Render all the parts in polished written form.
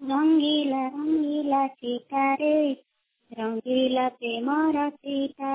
रंगीला रंगीला सीता रे रंगीला प्रेमर सीता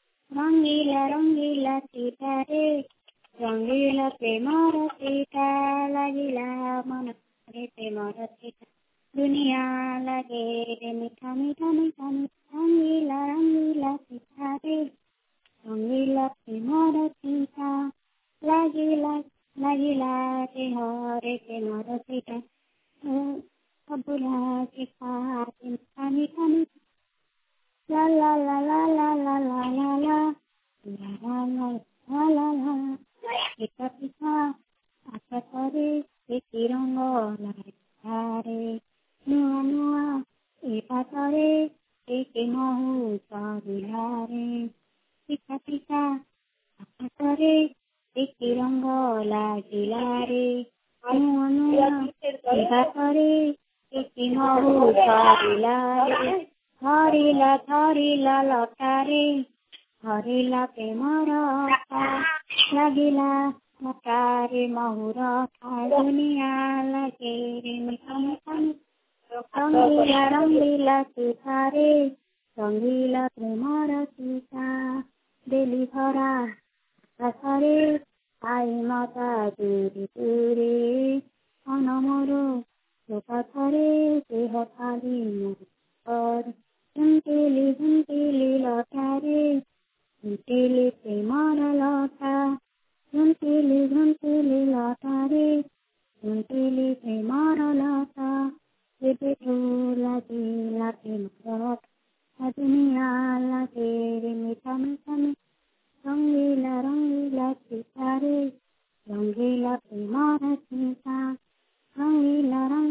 रंगीला सीता रे रंगीला प्रेमर सीता लागिला मन रे प्रेमर सीता दुनिया लगे रे मीठा मीठा मीठा मीठा रंगीला सीता रे रंगीला प्रेमर सीता लागिला लागिला रे हरे प्रेमर सीता अबुला के पास मीठा मीठा ला ला ला ला ला ला ला ला ला ला ला ला ला पिता पिता आशा करे एक रंग लारे नुआ नुआ एटा करे एक महू साबिलारे पिता पिता आशा करे एक रंग लागिलारे नुआ नुआ एटा करे एक महू साबिलारे धरिला लतारे धरिला प्रेमर लागिला लतारे महुर दुनिया लगे रे मीठा मीठा रंगीला रंगीला सीता रे रंगीला प्रेमर सीता बेली भरा आकाशरे आई माता दूरी दूरे अनमरो लोकथरे देह थाली मोर झुंटिली लतारे झुंटिली प्रेमर लता झुंटिली लतारे झुंटिली प्रेमर लता बेबे तो लागिला प्रेमर दुनिया लगे रे मीठा मीठा रंगीला रंगीला सीता रे रंगीला प्रेमर सीता रंगीला